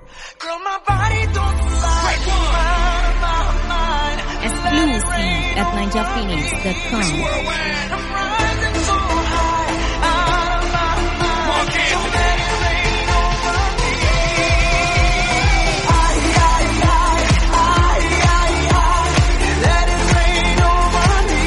Girl, my body don't lie. My mind. Exclusive at ninjaphoenix.com. I'm rising so high, out of my mind. Don't let it rain over me. Let it rain over me.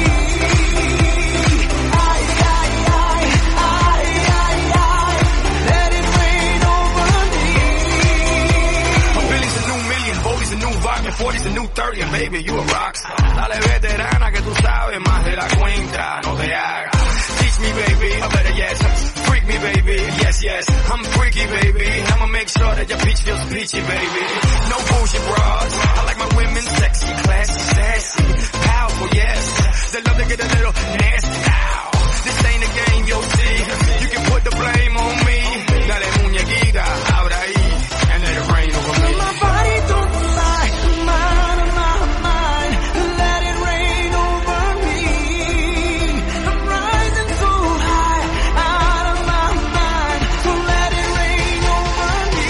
Let it rain over me. A billion's a new million, Bodie's a new vodka, 40's a new 30, and baby, you a rockstar. Dale veterana que tú sabes más de la cuenta, no te hagas. Teach me, baby, I better yes. Freak me, baby, yes, yes. I'm freaky, baby. I'ma make sure that your peach feels peachy, baby. No bullshit bras. I like my women sexy, classy, sassy, powerful, yes. They love to get a little nasty. Ow. This ain't a game, yo, see. You can put the blame on me. Dale muñequita, ahora ahí, and let it rain over me. My body don't lie, mind of my mind. Let it rain over me. I'm rising so high, out of my mind. So let it rain over me.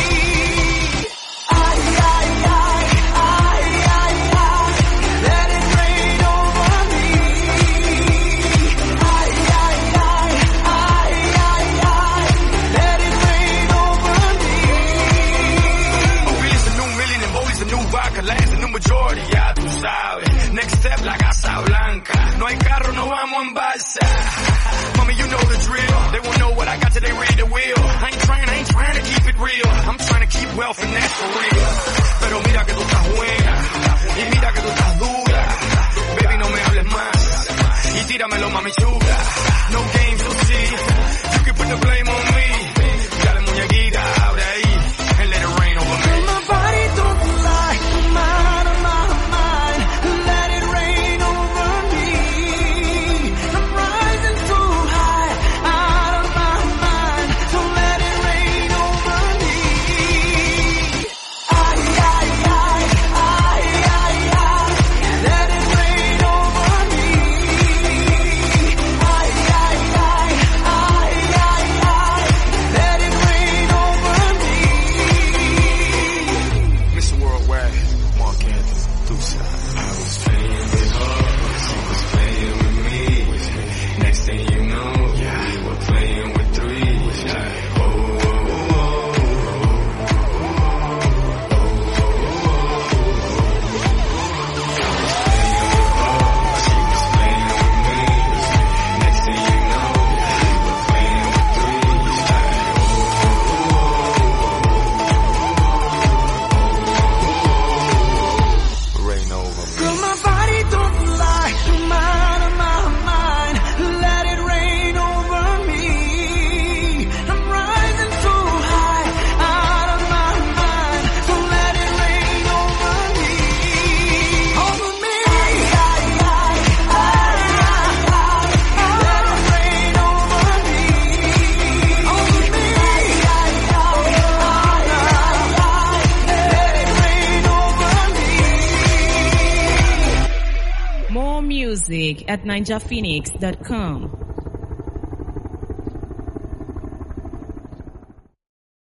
Let it rain over me. Let it rain over me. A billion's a new million and Bodie's a new vodka, Land's a new majority, ya tú sabes. Next step, la Casa Blanca. No hay carro, no vamos en balsa. Mommy, you know the drill. They won't know what I got till they read the wheel. I ain't trying to keep it real. I'm trying to keep wealth and that's for real. Pero mira que tú estás buena. Y mira que tú estás dura. Baby, no me hables más. Y tíramelo, mami chula. No games, you'll see. You can put the blame on me. Dale muñequita, ahora ahí. And let it rain over me. My body don't lie, mind of my mind. Let it rain over me. I'm rising so high, out of my mind. So let it rain over me. Let it rain over me. Let it rain over me. Mr. Worldwide, Mark Anthony, Deuce. I was playing with her, she was playing with me. Next thing you know, we were playing with three. Oh, oh, she was playing with me. Next thing you know, we were playing with three. Rain over me. Girl, my body don't lie, mind of my mind. Let it rain over me. I'm rising so high, out of my mind. So let it rain over me. Over me. Let it rain over me. Over me. Let it rain over me. More music at ninjaphoenix.com.